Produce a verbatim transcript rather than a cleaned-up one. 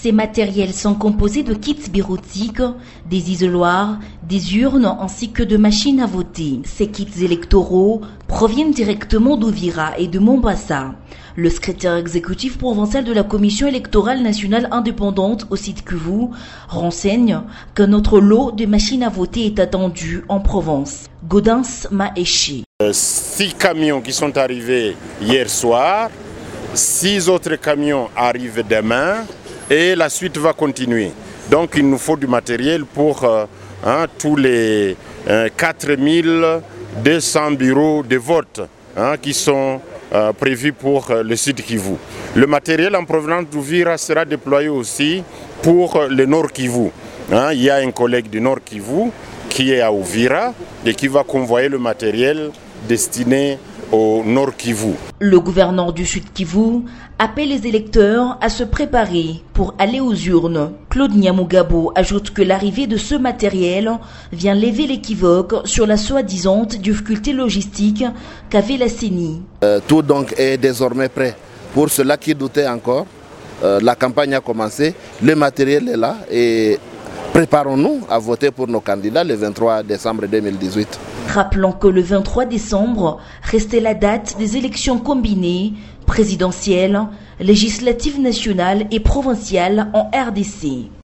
Ces matériels sont composés de kits bureautiques, des isoloirs, des urnes ainsi que de machines à voter. Ces kits électoraux proviennent directement d'Uvira et de Mombasa. Le secrétaire exécutif provincial de la Commission électorale nationale indépendante au site Kivu renseigne qu'un autre lot de machines à voter est attendu en Provence. Gaudens Maéché. Six camions qui sont arrivés hier soir, six autres camions arrivent demain. Et la suite va continuer. Donc il nous faut du matériel pour euh, hein, tous les euh, quatre mille deux cents bureaux de vote hein, qui sont euh, prévus pour euh, le sud Kivu. Le matériel en provenance d'Uvira sera déployé aussi pour euh, le nord Kivu. Hein, il y a un collègue du nord Kivu qui est à Uvira et qui va convoyer le matériel destiné au nord Kivu. Le gouverneur du sud Kivu appelle les électeurs à se préparer pour aller aux urnes. Claude Nyamugabo ajoute que l'arrivée de ce matériel vient lever l'équivoque sur la soi-disant difficulté logistique qu'avait la C E N I. Euh, tout donc est désormais prêt. Pour ceux-là qui doutaient encore, euh, la campagne a commencé, le matériel est là et préparons-nous à voter pour nos candidats le vingt-trois décembre deux mille dix-huit. Rappelons que le vingt-trois décembre restait la date des élections combinées, présidentielles, législatives nationales et provinciales en R D C.